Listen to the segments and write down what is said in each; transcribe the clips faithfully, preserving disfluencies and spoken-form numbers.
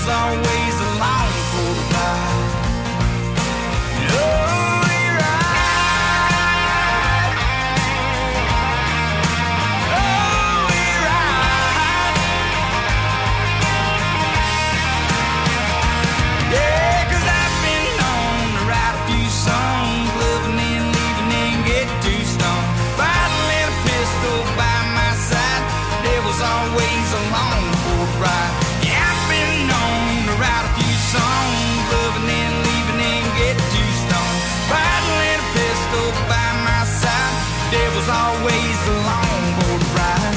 devil's always along for the ride. Oh, always along for the ride. Yeah, I've been known to write a few songs, loving and leaving and get too stoned. Rattling a pistol by my side, devil's always along for the ride.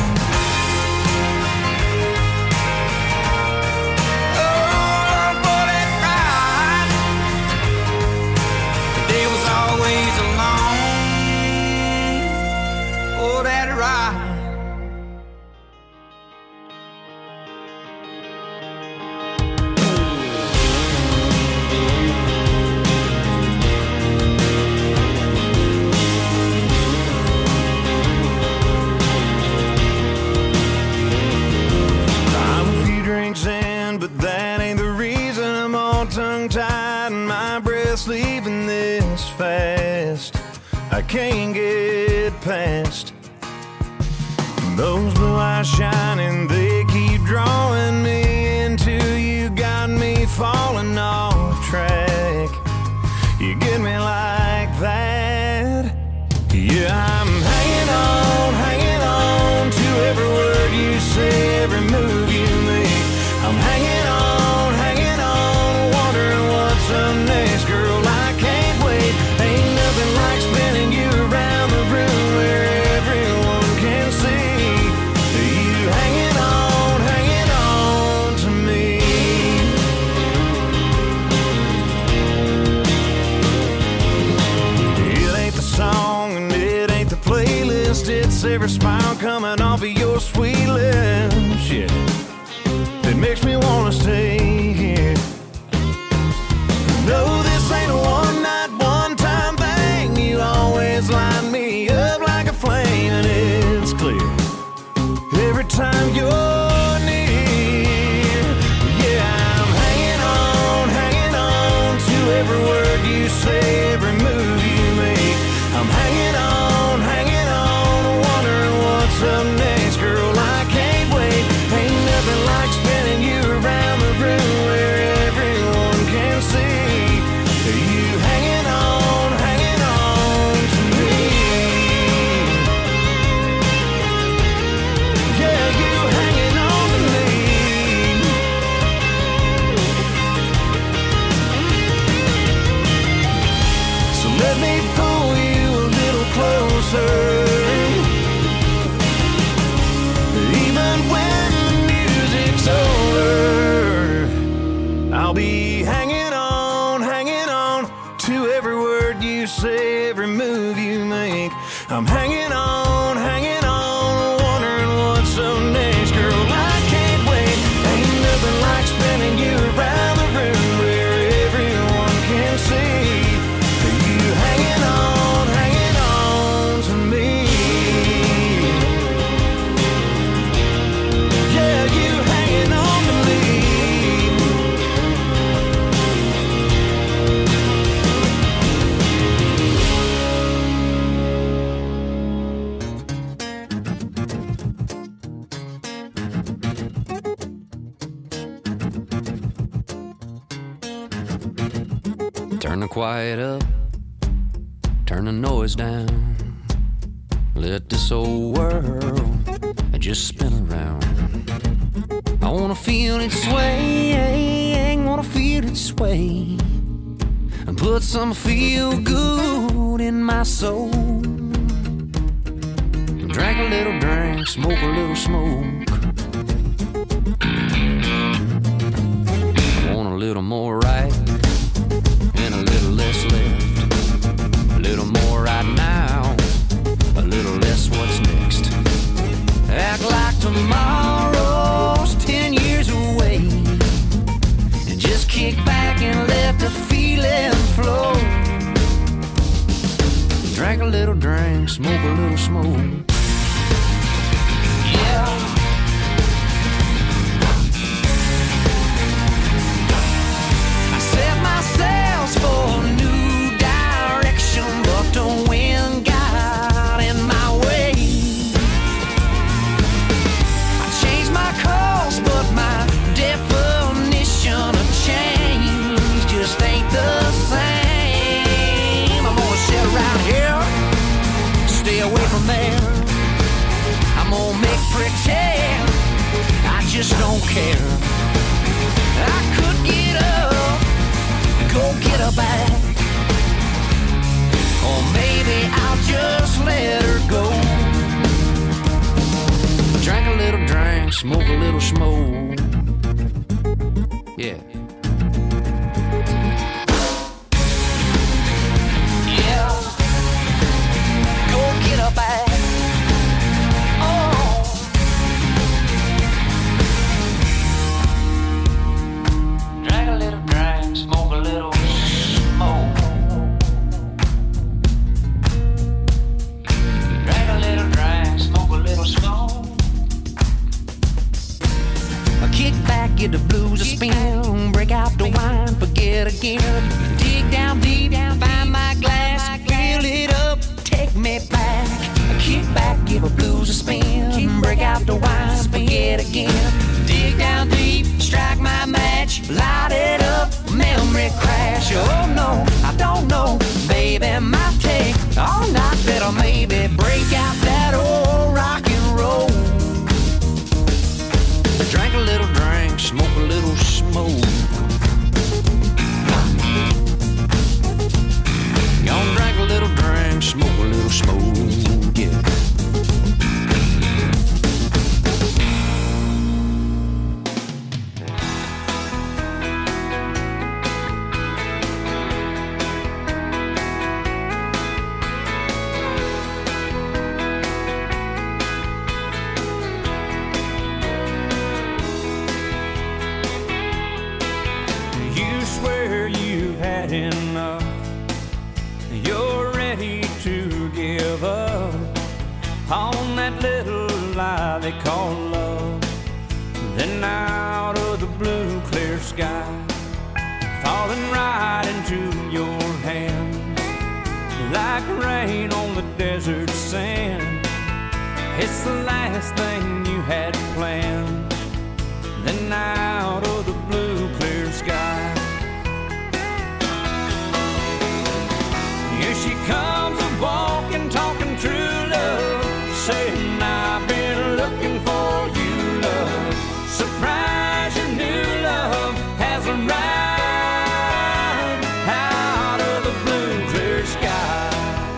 Oh, for that ride, the devil's always along for that ride. Leaving this fast, I can't get past those blue eyes shining. They keep drawing me into you, got me falling off track. You get me like that. Yeah, I'm hanging on, hanging on to every word you say, every move you make. I'm hanging on, hanging on, wondering what's up next, girl. It's every smile coming off of your sweet lips, yeah, that makes me wanna stay here. No, this ain't a one-night, one-time thing. You always line me up like a flame, and it's clear every time you're near. Yeah, I'm hanging on, hanging on to every word you say, every move you make. I'm hanging on, hanging on, wondering what's up next, girl. I can't wait. Ain't nothing like spinning you around the room where everyone can see you hanging on, hanging on to me. Yeah, you hanging on to me. So let me pull you a little closer. Even when the music's over, I'll be hanging on, hanging on to every word you say, every move you make. I'm hanging on, hanging on, wondering what's up next, girl. I can't wait. Ain't nothing like spinning you around the room where everyone can see you hanging on, hanging on to me. Yeah, you hanging on to me. Turn the quiet up, turn the noise down. Let this old world just spin around. I wanna feel it sway, wanna feel it sway, and put some feel good in my soul. Drink a little drink, smoke a little smoke. Want a little more right and a little less left. A little more right now, a little less what's next. Act like tomorrow's ten years away, and just kick back and let the feeling flow. Drink a little drink, smoke a little smoke. Yeah. care. I could get up, go get her back, or maybe I'll just let her go. Drink a little drink, smoke a little smoke. Yeah. Yeah, go get her back. Oh, Drink a little drink, smoke a little smoke. Drink a little drink, smoke a little smoke. kick back, get the blues a spin, break out the wine, forget again. Dig down deep, find my glass, fill it up, take me back. Kick back, give the blues a spin, break out the wine, forget again. Dig down deep, strike my match, light it up, memory crash. Oh no, I don't know, baby, might take all night, better maybe break out that old rock and roll. Drink a little drink, smoke a little smoke. Gonna drink a little drink, smoke a little smoke, yeah. Enough, you're ready to give up on that little lie they call love. Then out of the blue clear sky, falling right into your hands, like rain on the desert sand. It's the last thing you had planned. Then out of the blue clear sky, here she comes a walking, talking true love, saying I've been looking for you, love. Surprise, your new love has arrived out of the blue clear sky.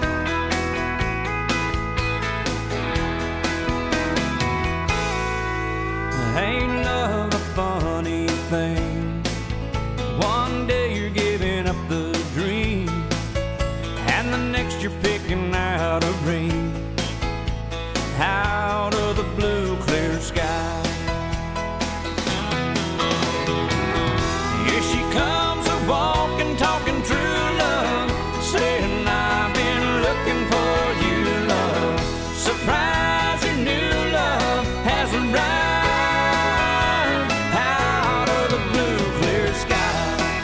Ain't love a funny thing? One day you're giving up the dream, and the next you're picking out a ring out of the blue clear sky. Here she comes a walking, talking true love, saying I've been looking for you, love. Surprise, your new love has arrived out of the blue clear sky.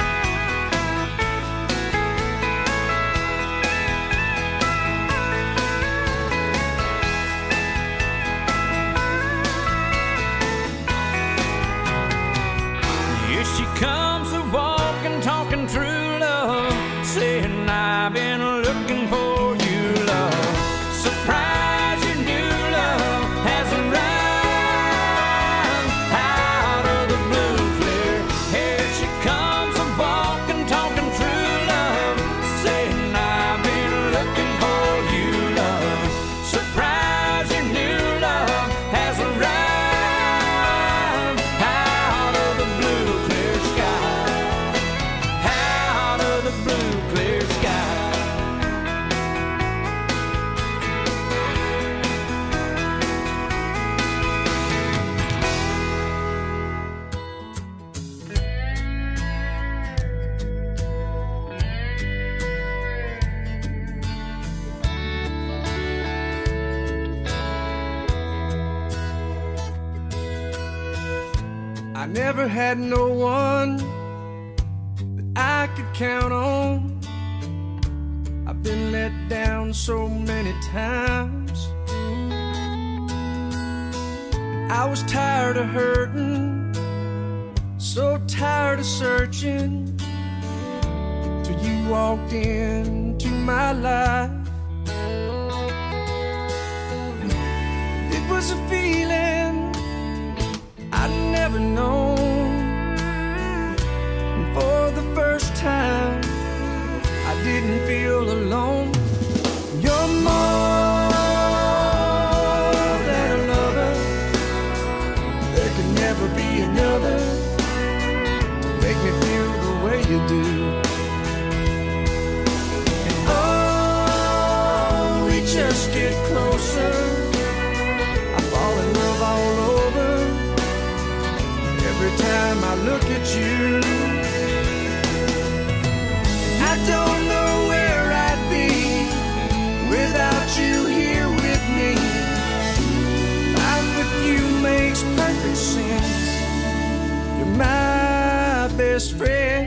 She comes a walking, talking true love, saying I've been looking for you, love. Surprise, your new love has arrived out of the blue clear. Here she comes a walking, talking true love, saying I've been looking for you, love. Surprise, your new love has arrived. I never had no one that I could count on. I've been let down so many times. I was tired of hurting, so tired of searching, till you walked into my life. It was a feeling I never ever known. And for the first time, I didn't feel alone. You're more than a lover. There can never be another. Make me feel the way you do. And oh, we just get closer. I fall in love all over. Every time I look at you, I don't know where I'd be without you here with me. Life with you makes perfect sense. You're my best friend.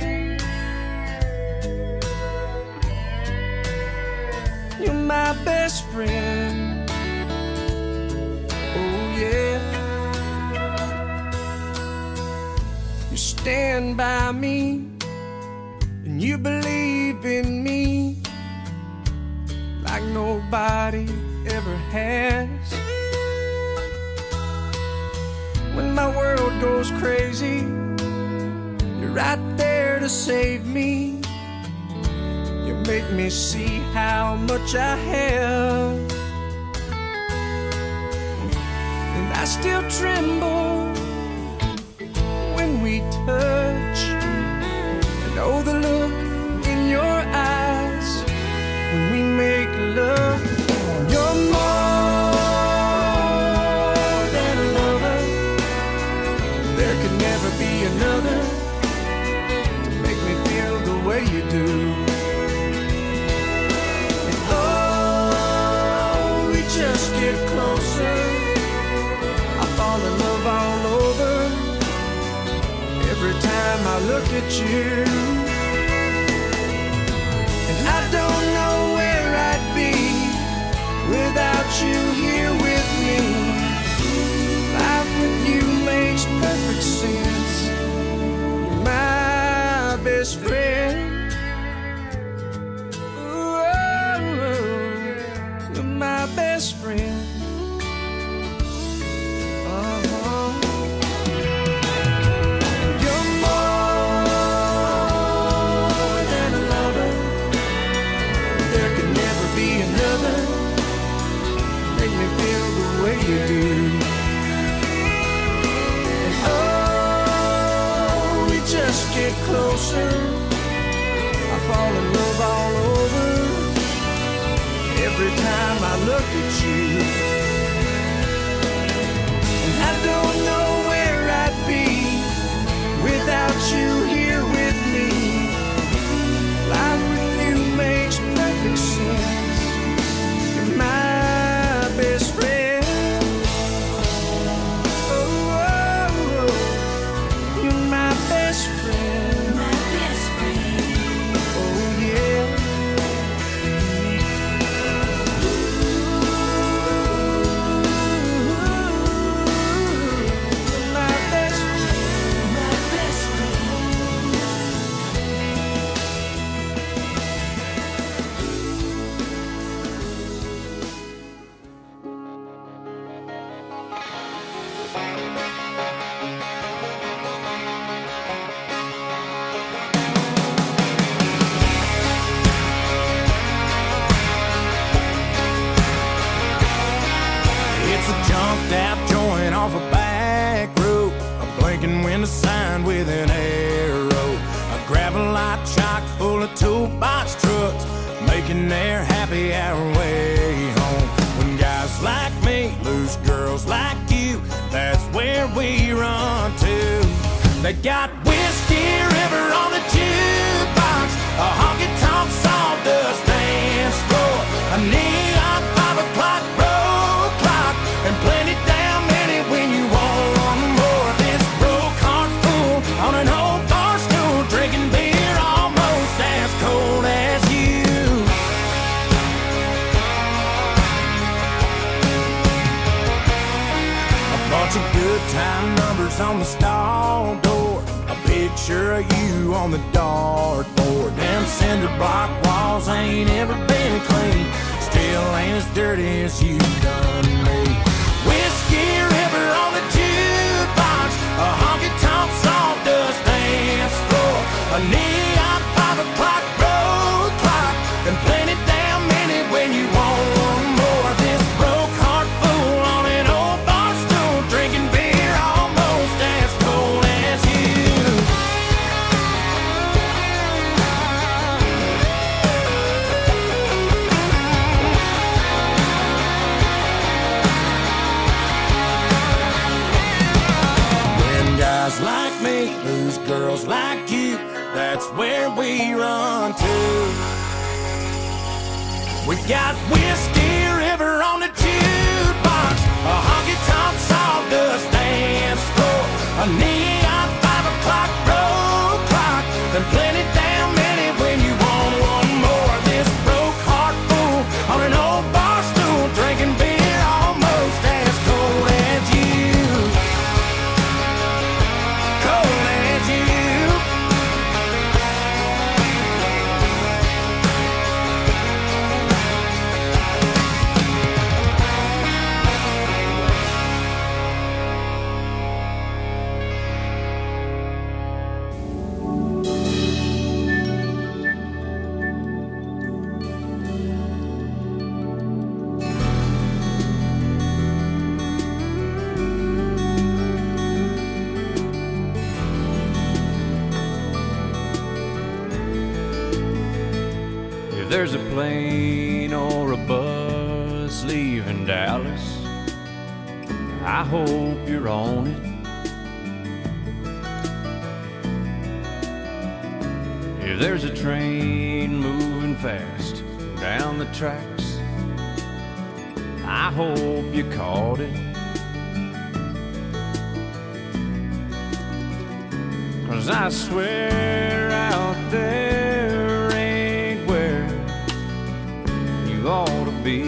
You're my best friend. Oh yeah. You stand by me and you believe in me like nobody ever has. When my world goes crazy, you're right there to save me. You make me see how much I have. And I still tremble when we touch. And oh, the look in your eyes when we make love. You're more than a lover. There could never be another to make me feel the way you do. And oh, we just get closer. I fall in love all over. Every time I look at you, and I don't know where I'd be without you here with me. Life with you makes perfect sense. You're my best friend. Ooh, you're my best friend. Uh-huh. You're more than a lover. There can never be another. Make me feel the way you do. And oh, we just get closer. I fall in love all over. Every time I look at you, and I don't know where I'd be without you here with me. Life with you makes perfect sense. You're my best friend. Oh, oh, oh. You're my best friend. My best friend. Oh yeah. You're my best friend. My best friend. It's a jumped out joint off a back road, a blinking window sign with an arrow, a gravel lot chock full of toolbox trucks, making their happy hour way home. When guys like me lose girls like you, that's where we run to. They got Whiskey River on the jukebox, a honky-tonk sawdust dance floor, a neon five o'clock road clock, and plenty damn many when you want more. This broke heart fool on an old bar stool, drinking beer almost as cold as you. A bunch of good time numbers on the stall door, a picture of you on the dartboard. Them cinder block walls ain't ever been clean, still ain't as dirty as you done me. Whiskey River on the jukebox, a honky-tonk sawdust dance floor, a neon five o'clock road clock, and plenty damn minute when you want one more. This broke heart fool on an old bar stool, drinking beer almost as cold as you. When guys like me lose girls like you, that's where we run to. We got Whiskey River on the jukebox, a honky-tonk sawdust dance floor, a neon five o'clock road clock, and plenty damn many when you want one more. This broke heart fool on an old bar stool, drinking beer almost as cold as you. Cold as you. If there's a plane or a bus leaving Dallas, I hope you're on it. If there's a train moving fast down the tracks, I hope you caught it. 'Cause I swear out there ain't where you ought to be.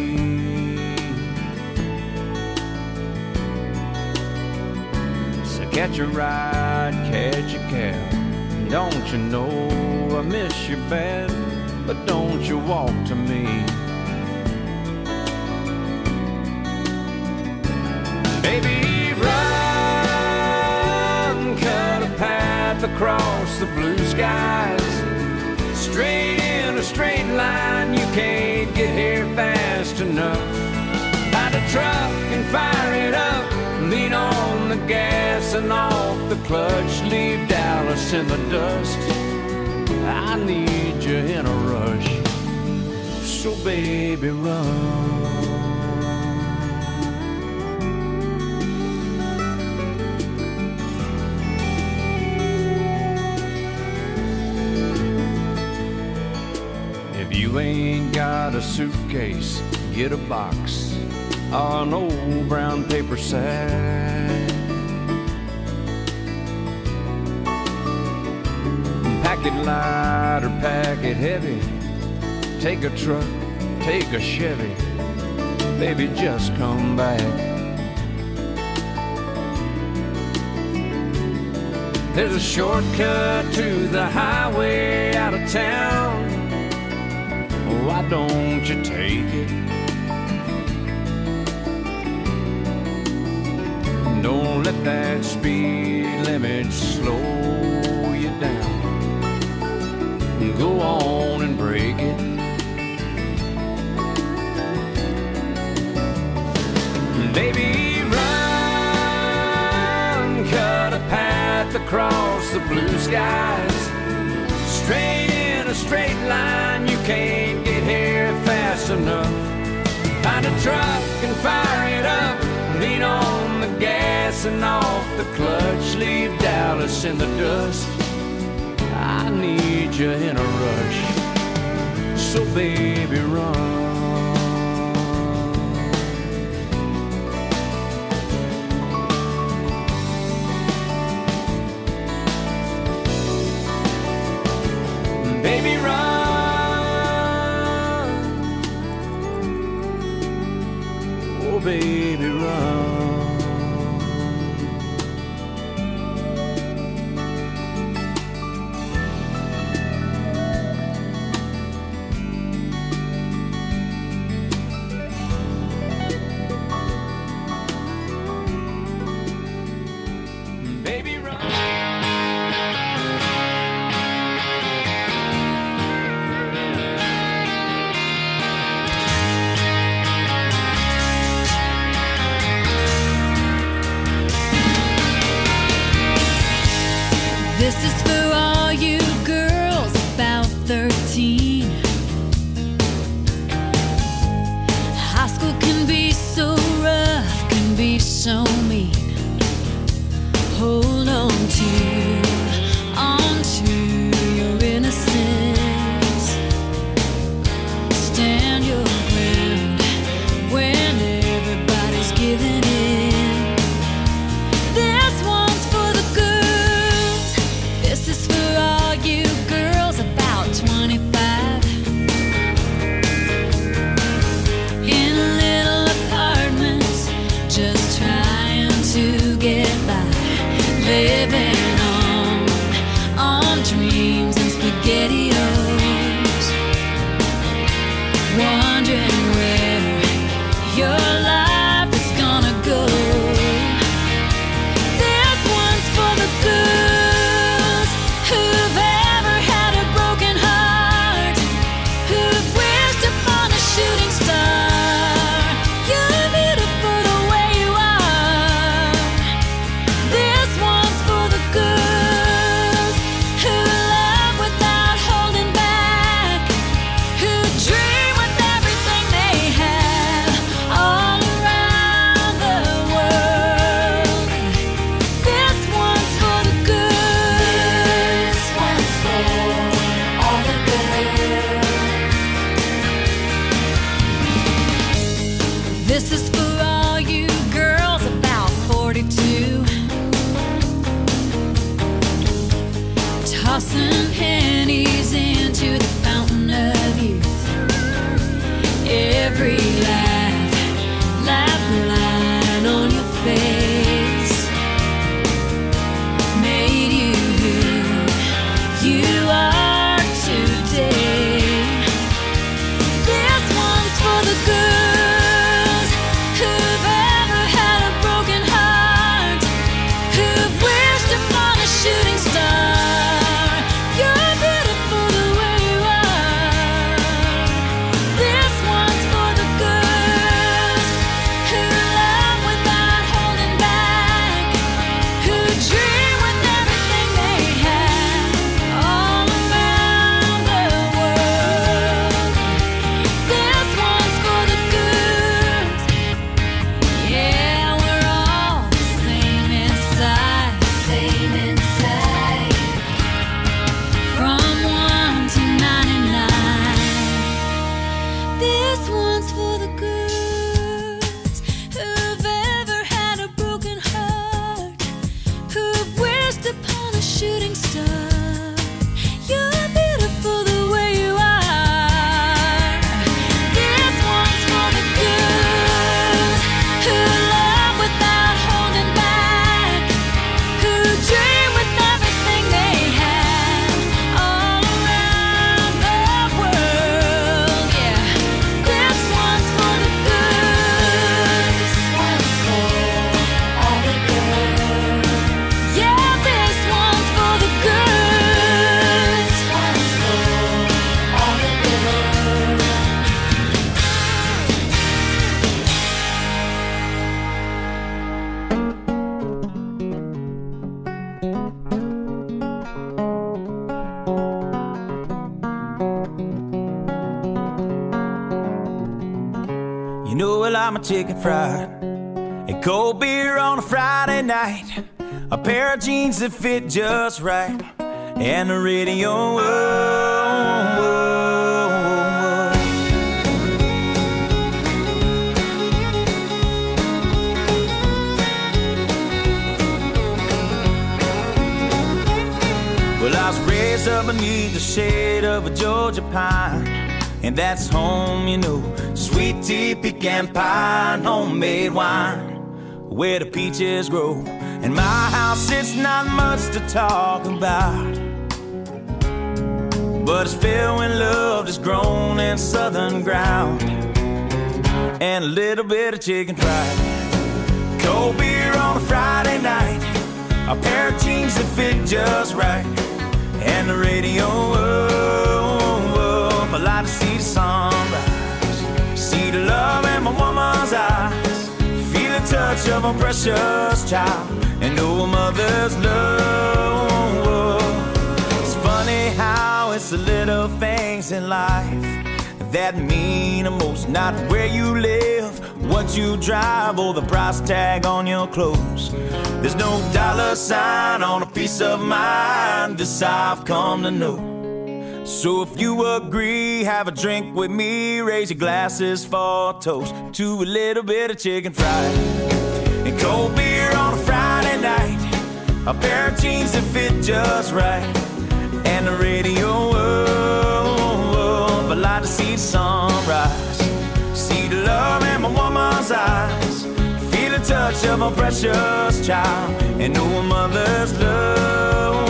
So catch a ride, catch a cab. Don't you know I miss you bad, but don't you walk to me. Baby, run, cut a path across the blue skies, straight in a straight line. You can't get here fast enough. Find a truck and fire it up, lean on the gas and off the clutch, leave Dallas in the dust. I need you in a rush, so baby run. If you ain't got a suitcase, get a box or an old brown paper sack. Pack it light or pack it heavy, take a truck, take a Chevy, baby just come back. There's a shortcut to the highway out of town, why don't you take it? Don't let that speed limit slow you down. Go on and break it. Baby, run, cut a path across the blue skies, straight in a straight line. You can't get here fast enough. Find a truck and fire it up, lean on the gas and off the clutch, leave Dallas in the dust. I need you in a rush, so baby run. Baby run, oh baby run. Baby This is for all you girls about thirteen. High school can be so rough, can be so mean. Hold on to, on to your innocence. Stand your ground when everybody's giving in. This one's for the girls. This is for all you girls about twenty-five. In little apartments, just trying to get by. Living on, on dreams and SpaghettiOs. Wondering where your life is gonna go. This one's for the girls who've ever had a broken heart, who've wished upon a shooting star. You're beautiful the way you are. This one's for the girls who love without holding back, who dream with everything they have all around the world. This one's for the girls. This one's for all the girls. This is for all you girls about forty-two. Tossing pennies into the fountain of youth. Every laugh, laugh line on your face made you who you are today. This one's for the girls who've ever had a broken heart, who've wished upon a shooting star. You're beautiful the way you are. This one's for the girls who love without holding back, who dream with everything they have all around the world. This one's for the girls. Yeah, we're all the same inside, same inside. From one to ninety-nine. This one's for the girls who've ever had a broken heart, who've wished upon a shooting star. You're beautiful the way you are. This one's for the girls who love without holding back, who dream with everything they have all around the world. Yeah, this one's for the girls. This one's for all the girls. Yeah, this one's for the girls. This one's for all the girls. You know I like my chicken fried, and cold beer on a Friday night, a pair of jeans that fit just right, and the radio. Whoa, whoa, whoa. Well, I was raised up beneath the shade of a Georgia pine, and that's home, you know. Sweet tea, pecan pie, and homemade wine, where the peaches grow. In my house, it's not much to talk about, but it's filled with love that's grown in southern ground, and a little bit of chicken fried. Cold beer on a Friday night, a pair of jeans that fit just right, and the radio up. I like to see the sunrise, see the love in my woman's eyes, feel the touch of a precious child, and know a mother's love. It's the little things in life that mean the most. Not where you live, what you drive, or the price tag on your clothes. There's no dollar sign on a piece of mind. This I've come to know. So if you agree, have a drink with me. Raise your glasses for a toast to a little bit of chicken fried and cold beer on a Friday night. A pair of jeans that fit just right, and the radio. I'd like to see the sunrise, see the love in my woman's eyes, feel the touch of a precious child, and know a mother's love.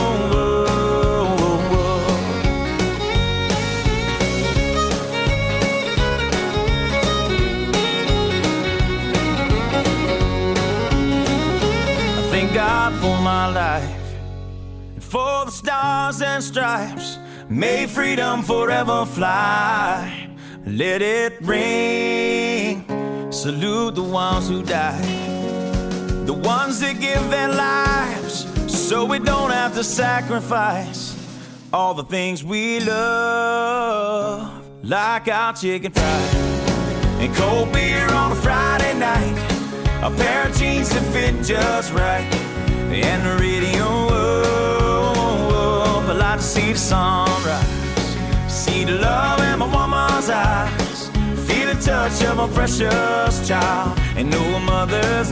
I thank God for my life and for the stars and stripes. May freedom forever fly. Let it ring. Salute the ones who died, the ones that give their lives so we don't have to sacrifice all the things we love, like our chicken fried and cold beer on a Friday night, a pair of jeans that fit just right, and the radio. I'd like to see the sunrise, see the love in my woman's eyes, feel the touch of a precious child, and know a mother's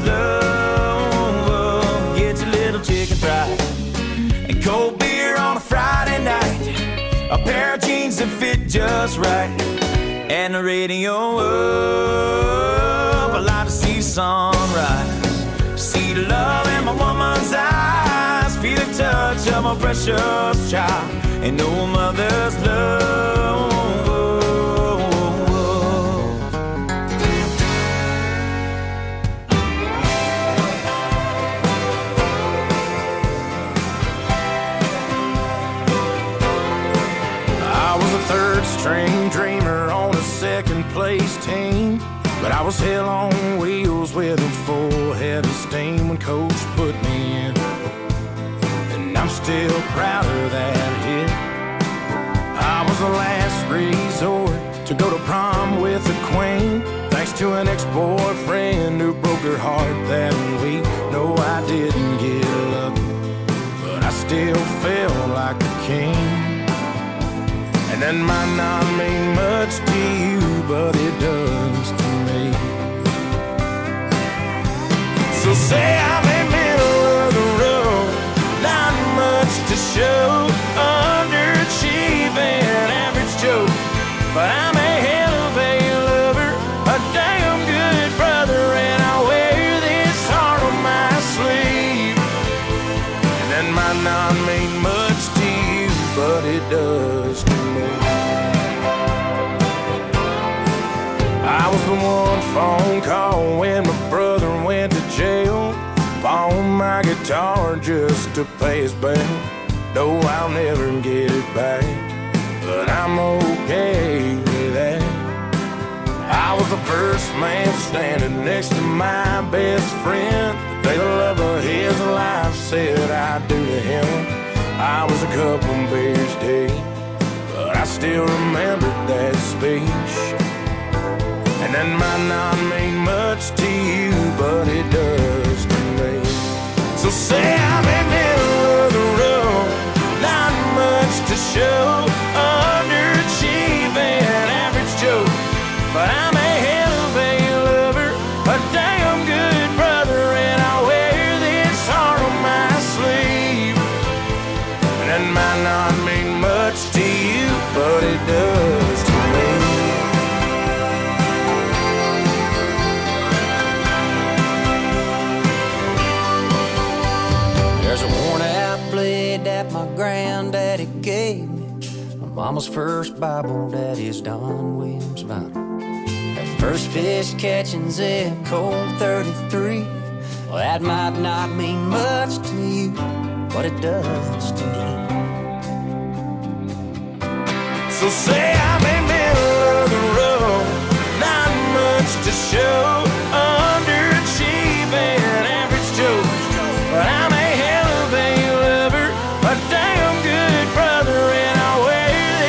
love. Get your little chicken fried and cold beer on a Friday night, a pair of jeans that fit just right, and the radio up. I'd like to see the sunrise, see the love in my woman's eyes, feel the touch of a precious child, and know a mother's love. I was a third string dreamer on a second place team, but I was hell on wheels with a full head of steam when coach put me in. And I'm still proud of that hit. I was the last resort to go to prom with the queen, thanks to an ex-boyfriend who broke her heart that week. No, I didn't get lucky, but I still felt like a king. And that might not mean much to you, but it does to me. So say I'm in middle of the road, not much to show, underachieving, average Joe, but I'm a hell of a lover, a damn good brother, and I wear this heart on my sleeve. And that might not mean much to you, but it does to me. I was the one phone call when my brother went to jail, bought my guitar just to pay his bail. No, I'll never get it back, but I'm okay with that. I was the first man standing next to my best friend. The day the love of his life said I do to him. I was a couple beers deep, but I still remember that speech. And that might not mean much to you, but it does to me. So say I'm in middle of the road, not much to show, underachieving, average Joe, but I'm a hell of a lover, a damn good brother, and I wear this heart on my sleeve. And that might not mean much to you, but it does to me. There's a worn out blade that my granddaddy gave me, my mama's first Bible, daddy's Don Williams vinyl, that first fish catching Zeb Cold thirty-three. Well, that might not mean much to you, but it does to me. So say I'm in middle of the road, not much to show, underachieving, average Joe, but I'm a hell of a lover, a damn good brother, and I wear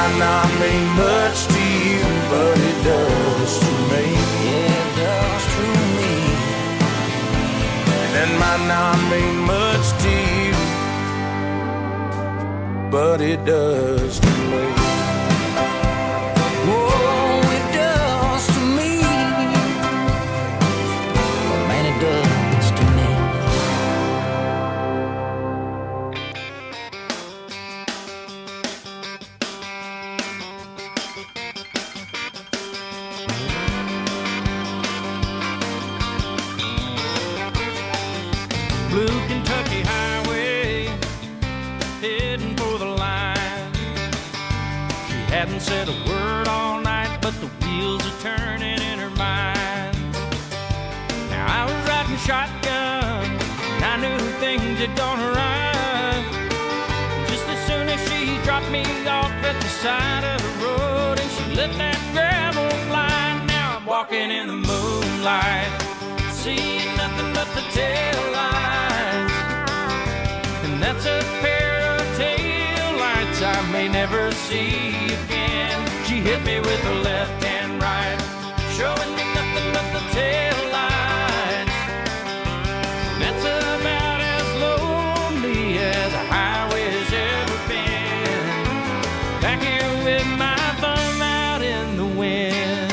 might not mean much to you, but it does to me. Yeah, it does to me. And it might not mean much to you, but it does to me. Oh, it does to me. But man, it does to me. Blue Kentucky highway, heading for the line. She hadn't said a word all night, but the wheels are turning in her mind. Now I was riding shotgun, and I knew things had gone awry. Just as soon as she dropped me off at the side of the road, and she let that gravel fly. Now I'm walking in the moonlight, seeing nothing but the tail lights. And that's a pair of tail lights I may never see again. She hit me with her left and right, showing me nothing but the tail lights. And that's about as lonely as a highway's ever been. Back here with my thumb out in the wind.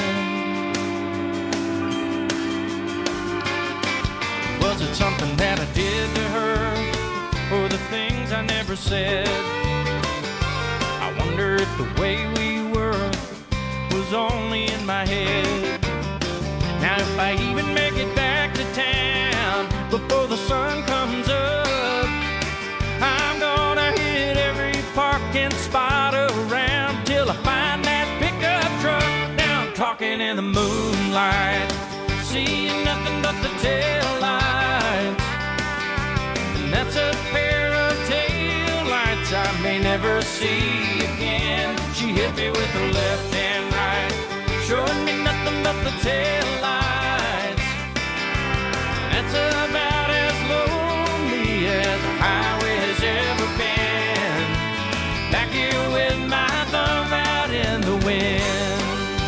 Was it something that I did to her, or the things I never said? I wonder if the way we were was only in my head. Now if I even make it back to town before the sun comes up, I'm gonna hit every parking spot around till I find that pickup truck. Now I'm talking in the moonlight, seeing nothing but the tail lights. And that's a pair of tail lights I may never see again. She hit me with her left and right, showing me nothing but the tail lights. That's about as lonely as a highway has ever been. Back here with my thumb out in the wind.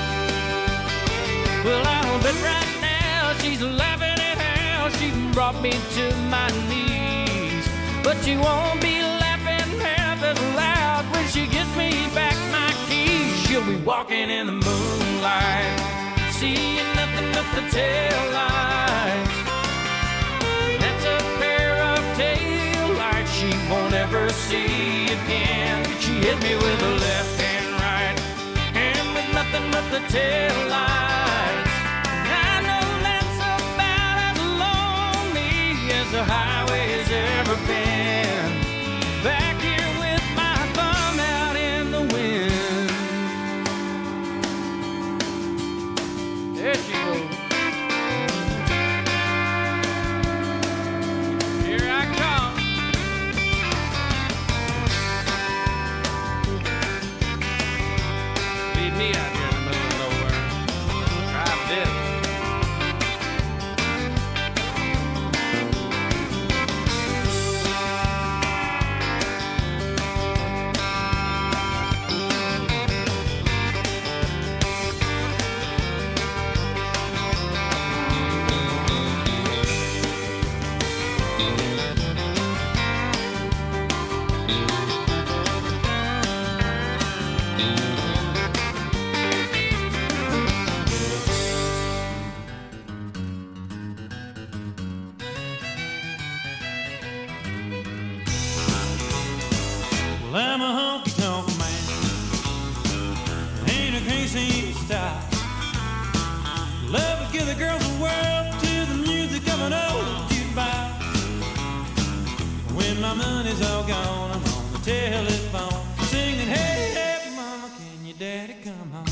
Well, I don't bet right now she's laughing at how she brought me to my knees. But she won't be laughing half as loud when she gives me back my keys. She'll be walking in the moonlight, seeing nothing but the tail lights. That's a pair of tail lights she won't ever see again. She hit me with her left and right, and with nothing but the tail lights. I know that's about as lonely as the highway has ever been. Back here with my thumb out in the wind. There she goes. Here I come. Leave me out here in the middle of nowhere. Try this. Well, I'm a honky-tonk man, ain't a crazy style. Love to give the girls the world to the music of an old jukebox. When my money's all gone, I'm on the telephone singing, hey, hey, mama, can your daddy come home?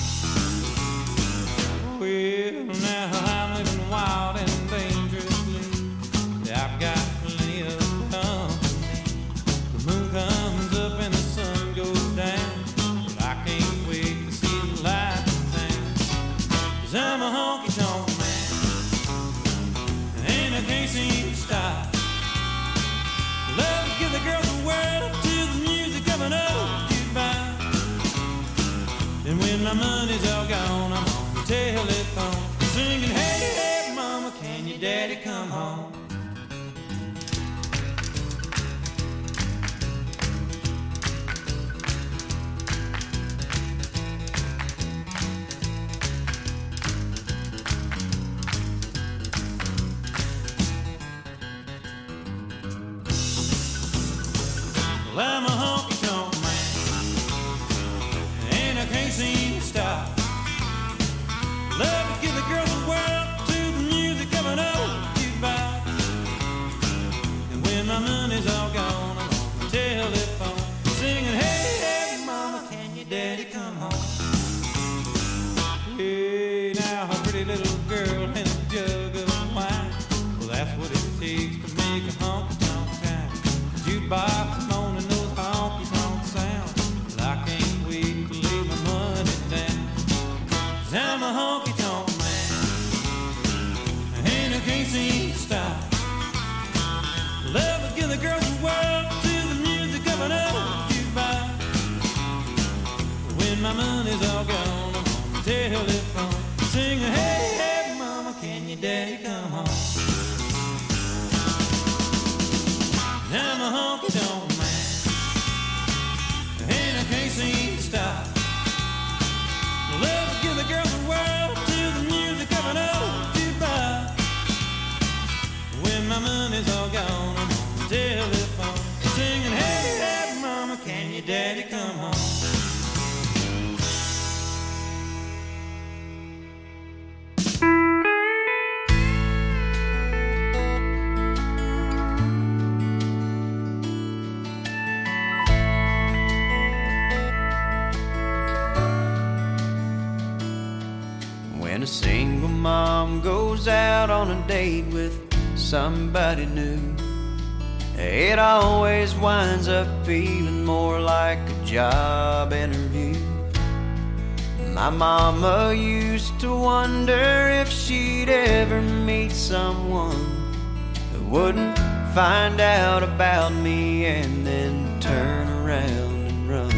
Well, now I'm living wild and dangerously. I've got plenty of company. The moon comes up and the sun goes down, but I can't wait to see the light in town. 'Cause I'm a honky-tonk man, and I can't seem to stop. Love to give the girls the world to the music of And when my money's all gone, I'm on the telephone singing, hey, hey, mama, can your daddy come home? Well, I'm a honky-tonk man, and I can't seem to stop. Love to give the girls the world to the music of an old jukebox. And when my money's all gone, I'm on the telephone singing, hey, hey, mama, can your daddy come home? Hey, now a pretty little girl and a jug of wine. Well, that's what it takes to make a honky-tonk time. Jukebox moaning those honky-tonk sounds. Well, I can't wait to lay my money down. 'Cause I'm a honky-tonk man, and I can't seem to stop. Love to give the girls the world to the music of an old jukebox. When my money's all gone, I'm on the telephone singing, hey, hey, mama, can your daddy come home? I'm a honky-tonk man, and I can't seem to stop. Love to give the girls the world to the music of an old jukebox. When my money's all gone, I'm on the telephone singing, hey, hey, mama, can your daddy come home? When a single mom goes out on a date with somebody new, it always winds up feeling more like a job interview. My mama used to wonder if she'd ever meet someone who wouldn't find out about me and then turn around and run.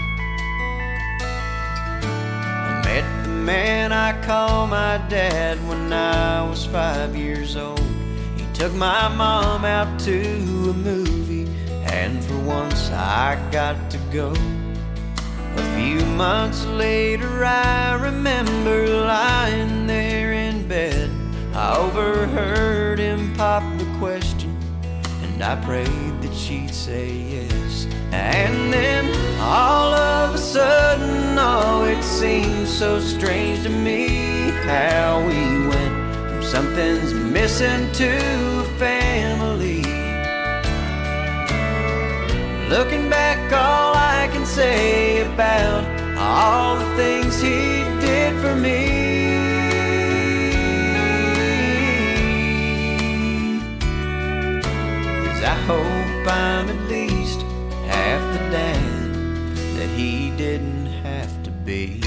I met the man I call my dad when I was five years old. He took my mom out to a movie, and for once I got to go. A few months later I remember lying there in bed. I overheard him pop the question, and I prayed that she'd say yes. And then all of a sudden, oh, it seemed so strange to me how we went from something's missing to a family. Looking back, all I can say about all the things he did for me is I hope I'm at least half the dad that he didn't have to be.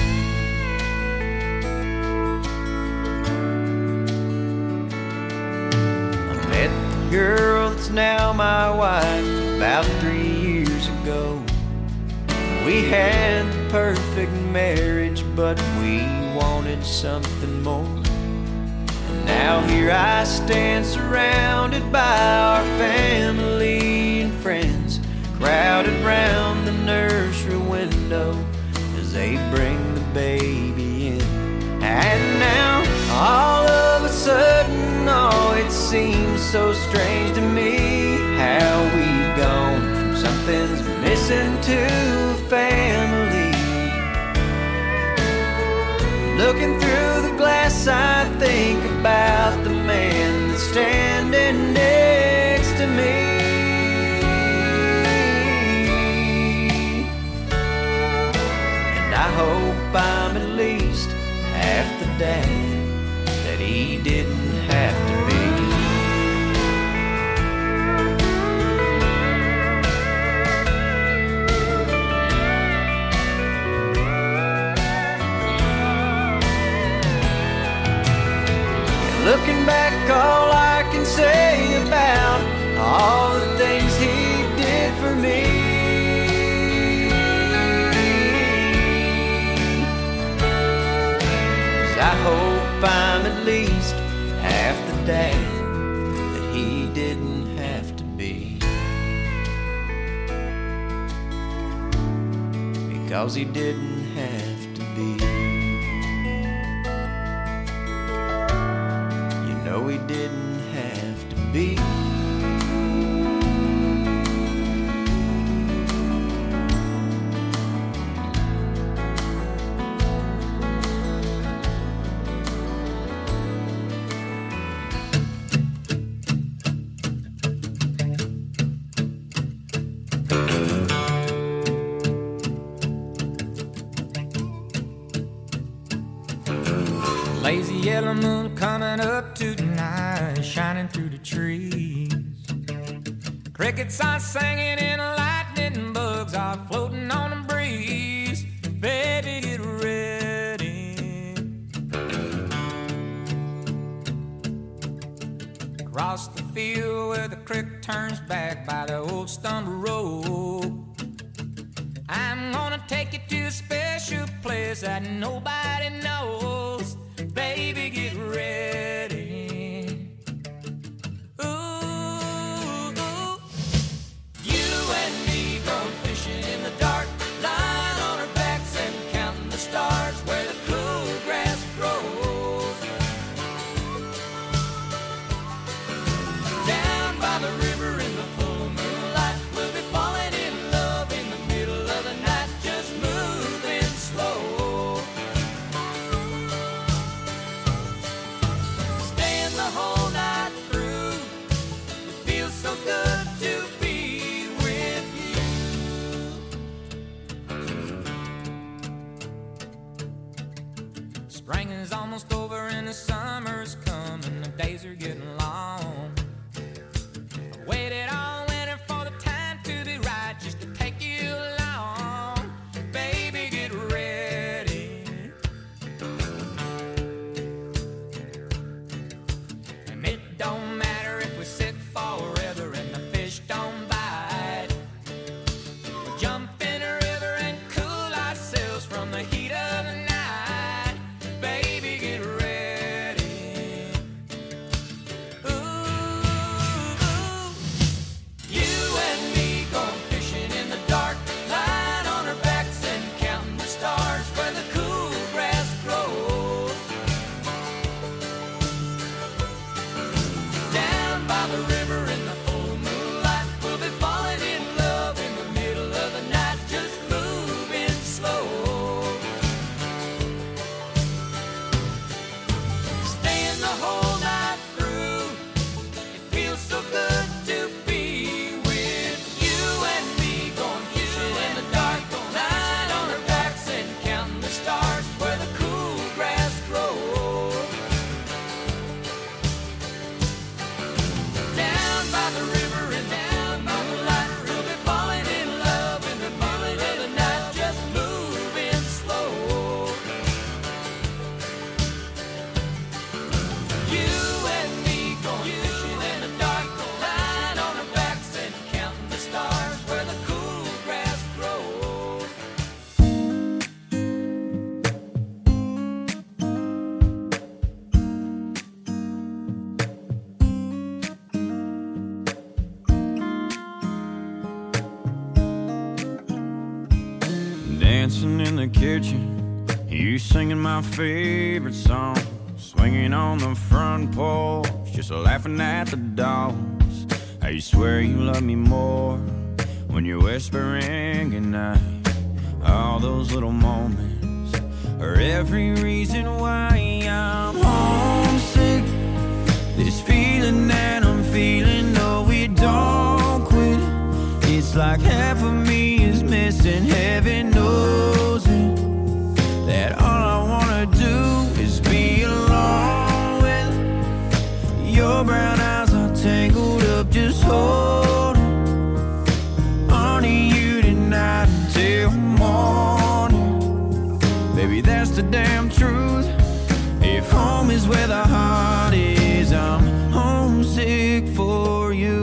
I met the girl that's now my wife about three years ago. We had the perfect marriage, but we wanted something more. And now here I stand surrounded by our family and friends, crowded round the nursery window as they bring the baby in. And now all of a sudden, oh, it seems so strange to me how we've gone from something's missing to a family. Looking through the glass, I think about the man that's standing next to me. And I hope I'm at least half the dad that he didn't have to be. Looking back, all I can say about all the things he did for me find at least half the dad that he didn't have to be. Because he didn't have to be. You know he didn't have to be. Lazy yellow moon coming up tonight, shining through the trees. Crickets are singing and lightning bugs are floating on the breeze. Baby, get ready. Across the field where the creek turns back by the old stumble road, I'm gonna take you to a special place that nobody knows. Baby, get ready. Ooh, ooh. You and me going fishing in the dark, lying on our backs and counting the stars where the cool grass grows. Down by the river in the full moonlight, we'll be falling in love in the middle of the night, just moving slow. The whole night through, it feels so good to be with you. Spring is almost over and the summer's coming, the days are getting long. I waited all winter for the time to be right, just to take you along. Baby, get ready. Don't matter if we sit forever and the fish don't bite. We'll jump in a river and cool ourselves from the heat of the night. Baby, get ready. Ooh, ooh. You and me going fishing in the dark, lying on our backs and counting the stars where the cool grass grows. By the river in the full moonlight, we'll be falling in love in the middle of the night, just moving slow. Staying the whole night through, it feels so good to be with you and me going fishing in the dark, lying on our backs and counting the stars where the cool grass grows. Down by the river and down by the light, we'll be falling in love in the middle of the night, just moving slow. You and me going fishing in the dark, lying on our backs and counting the stars where the cool grass grows. Dancing in the kitchen, you singing my favorite song, swinging on the front porch, just laughing at the dogs. I swear you love me more when you're whispering goodnight. All those little moments are every reason why I'm homesick. This feeling that I'm feeling, no, we don't quit. It's like half of me is missing, heaven knows it. That all I wanna do is be alone with your brown eyes are tangled up, just holding on to you tonight until morning. Baby, that's the damn truth. If home is where the heart is, I'm homesick for you.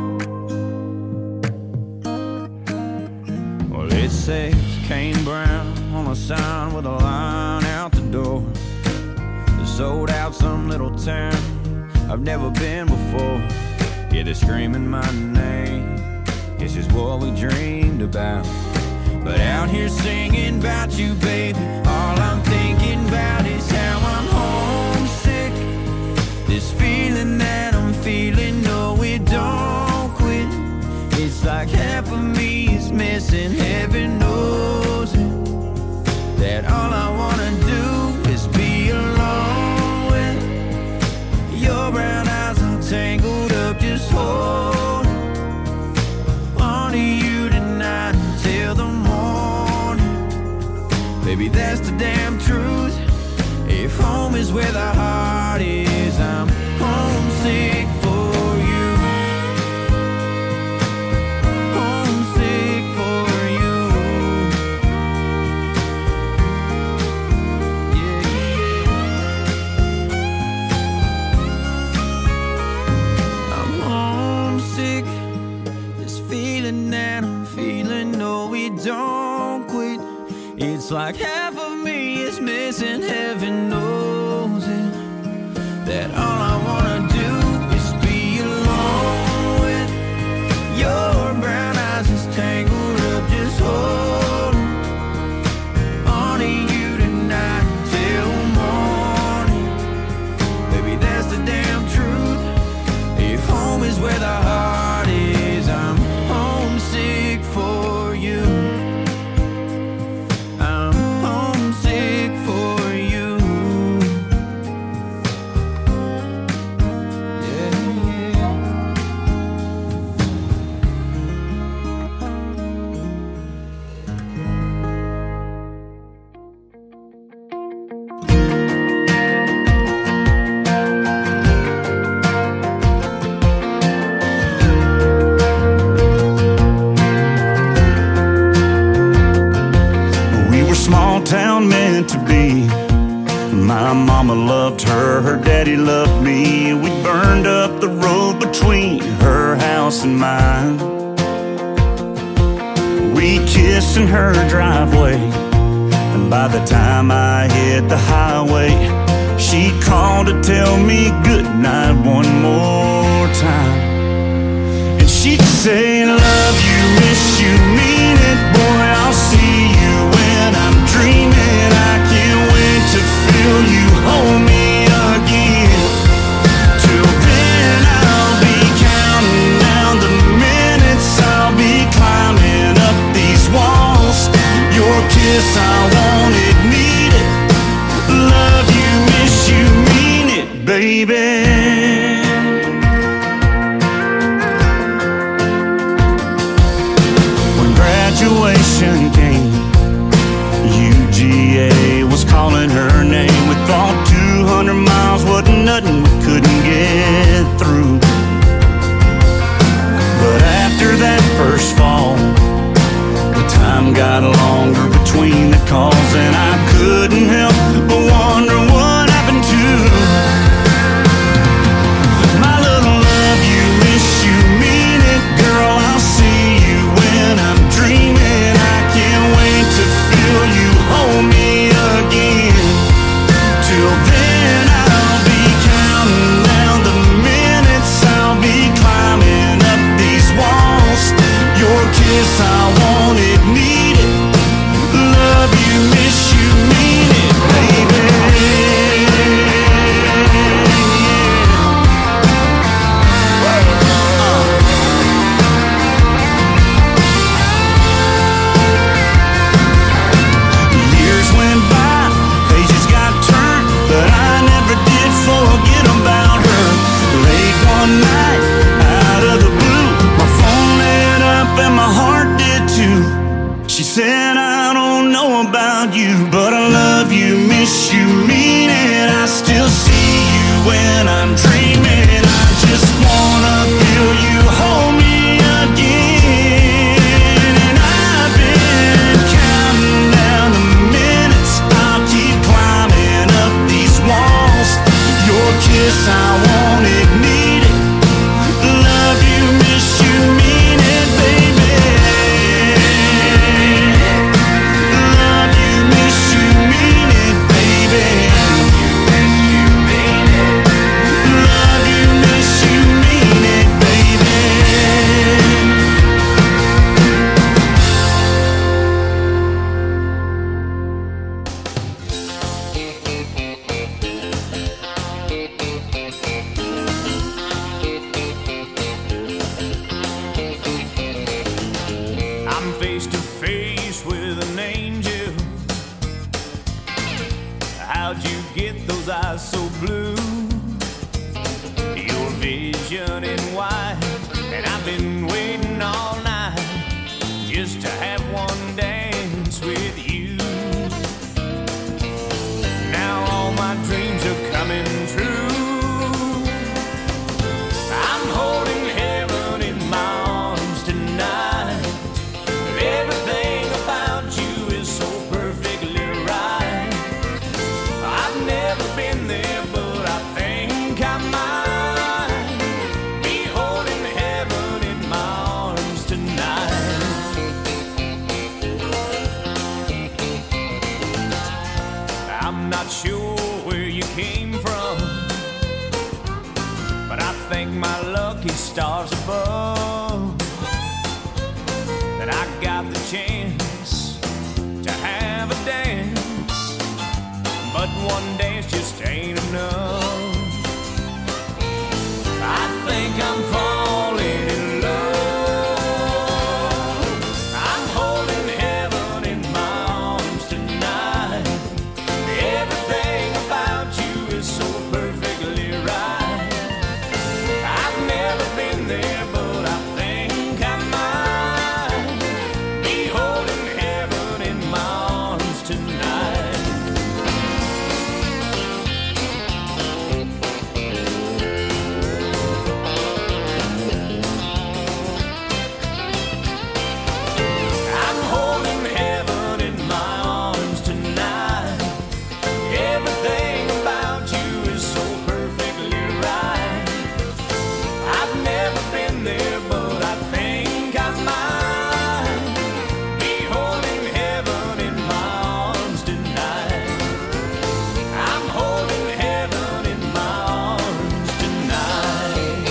Well, it says Kane Brown on a sign with a line out the door. sold out some little town I've never been before. Yeah, they're screaming my name. It's just what we dreamed about. But out here singing about you, baby, all I'm thinking about is how I'm homesick. This feeling that I'm feeling, no, it don't quit. It's like half of me is missing, heaven knows it. That all I wanna do is be alone with your brown eyes all tangled up, just hold on to you tonight until the morning. Baby, that's the damn truth. If home is where the heart is, I'm homesick for you. Homesick for you. Yeah, yeah. I'm homesick. This feeling that I'm feeling, no, it don't quit. It's like half of me is missing, heaven knows it. That all I wanna do is be alone with your brown eyes just tangled up, just hold on to you tonight until morning. Baby, that's the damn truth. If home is where the heart is, I'm homesick for you. I'm homesick for you. Yeah, yeah. We were small town meant to be. My mama loved her, her daddy loved me. We burned up the road between her house and mine. We kissed in her driveway, and by the time I hit the highway, she called to tell me goodnight one more time. And she'd say, love you, miss you, mean it, boy, I'll see you when I'm dreaming. I can't wait to feel you hold me again. Till then I'll be counting down the minutes, I'll be climbing up these walls. Your kiss, I want it, need it. Love you, miss you, mean it, baby. Graduation came, U G A was calling her name. We thought two hundred miles wasn't nothing, we couldn't get through. But after that first fall, the time got longer between the calls, and I couldn't help but wonder what happened to my little love you, miss you, mean it, girl, I'll see you when I'm dreaming. I can't wait to feel you hold me again. Till then I'll be counting down the minutes, I'll be climbing up these walls. Your kiss, I want it, need it. Love you, miss you, mean it, baby. Years went by, pages got turned, but I never did forget about her. Late one night, out of the blue, my phone lit up and my heart did too. She said, I don't know about you, but I love you, miss you, mean it. I still see you when I'm dreaming. I just wanna feel you hold me again. And I've been counting down the minutes, I'll keep climbing up these walls. Your kiss, I want it, need it. Love you, miss you, mean it, baby. Love you, miss you, mean it, baby. How'd you get those eyes so blue? Your vision in white, and I've been waiting all night just to have one dance with you. Now all my dreams are coming true. I'm holding heaven in my arms tonight. Everything about you is so perfectly right. I've never been there, but I think I might be holding heaven in my arms tonight. I'm not sure where you came from, but I thank my lucky stars above that I got the chance to have a dance. But one dance just ain't enough. I think I'm falling in love. I'm holding heaven in my arms tonight. Everything about you is so perfectly right. I've never been there, but I think I might be holding heaven in my arms tonight. I'm holding heaven in my arms tonight. Everything about you is so perfectly right. I've never been there, but I think I might be holding heaven in my arms tonight. I'm holding heaven in my arms tonight.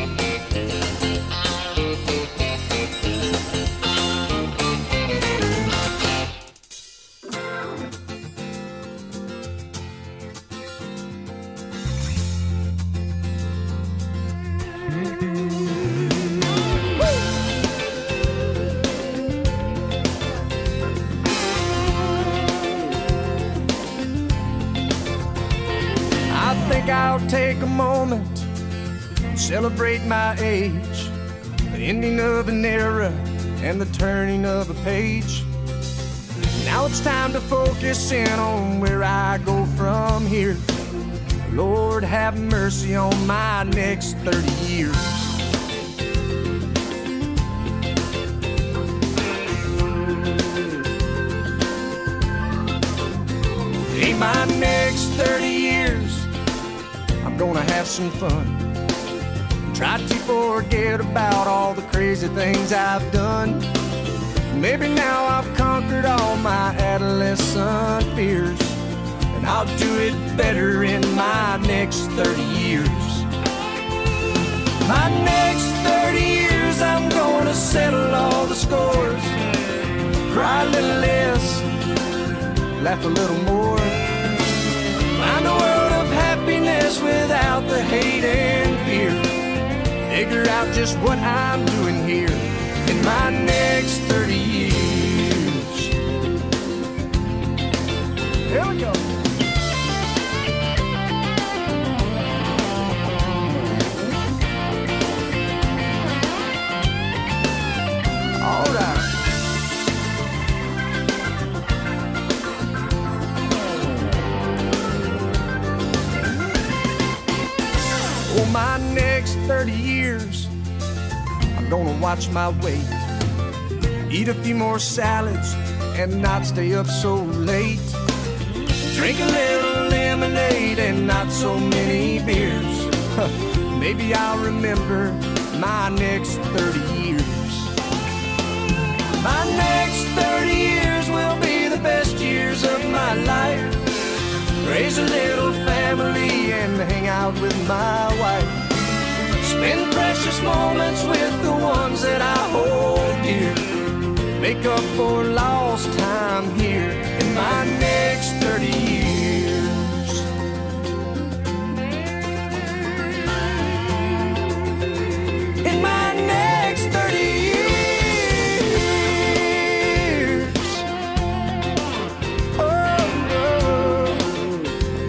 I think I'll take a moment, celebrate my age, the ending of an era and the turning of a page. Now it's time to focus in on where I go from here. Lord, have mercy on my next thirty years. In my next thirty years, I'm gonna have some fun. Try to forget about all the crazy things I've done. Maybe now I've conquered all my adolescent fears, and I'll do it better in my next thirty years. My next thirty years, I'm gonna settle all the scores, cry a little less, laugh a little more, find a world of happiness without the hate and fear, figure out just what I'm doing here in my next thirty years. Here we go. All right. Oh, my next thirty years, I'm gonna watch my weight, eat a few more salads and not stay up so late, drink a little lemonade and not so many beers. Maybe I'll remember my next thirty years. My next thirty years will be the best years of my life. Raise a little family and hang out with my wife. Spend precious moments with the ones that I hold dear. Make up for lost time here in my next thirty years. In my next thirty years. Oh, oh.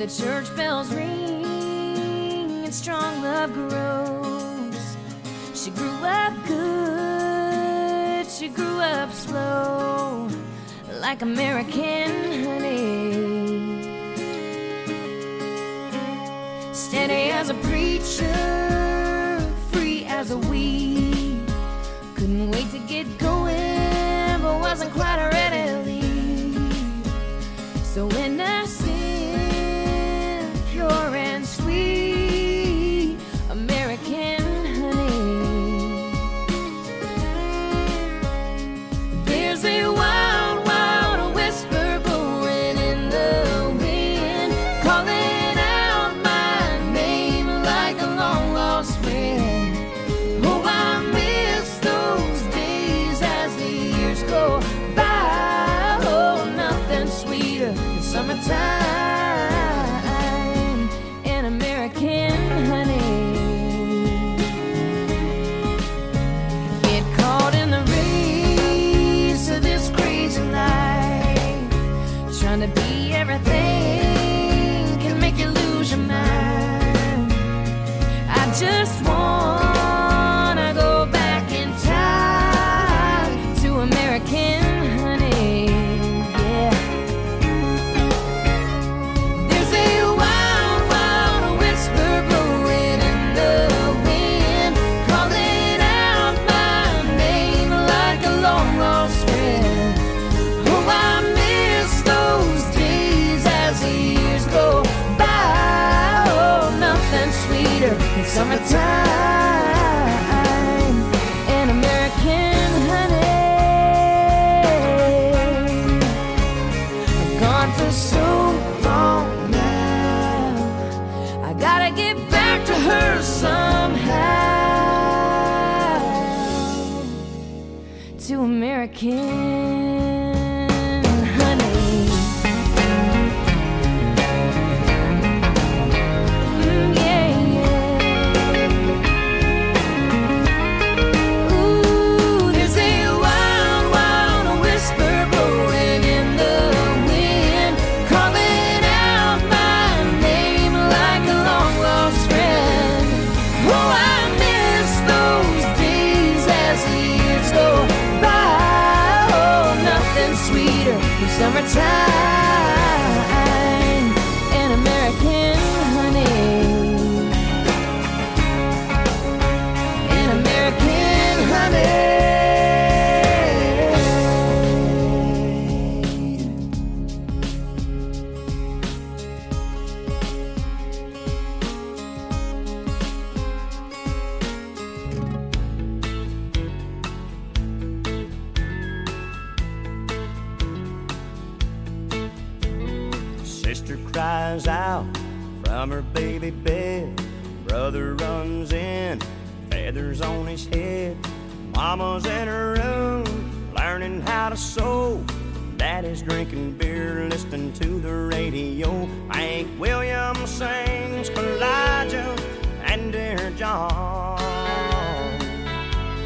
church bells ring and strong love grows. She grew up good, she grew up slow, like American honey. Steady as a preacher, free as a weed. Couldn't wait to get going, but wasn't quite ready to leave. So when I sing pure and sweet American honey, there's a wild, wild whisper blowing in the wind, calling out my name like a long lost friend. Oh, I miss those days as the years go by. Oh, nothing sweeter than summertime and American honey. Get caught in the race of this crazy life, trying to be everything can make you lose your mind. I just wanna go back in time to American honey, yeah. There's a wild, wild whisper blowing in the wind, calling out my name like a long lost friend. Oh, I miss those days as the years go by. Oh, nothing sweeter than summertime and American honey. I've gone for so long now, I gotta get back to her somehow, to American honey. Mm, yeah, yeah. Ooh, there's a wild, wild whisper blowing in the wind, calling out my name like a long lost friend. Oh, I miss those days as the years go by. Oh, nothing sweeter than summertime and American honey. And American honey. Sister cries out from her baby bed. Brother runs in, feathers on his head. Mama's in her room, learning how to sew. Daddy's drinking beer, listening to the radio. Hank Williams sings Elijah and Dear John.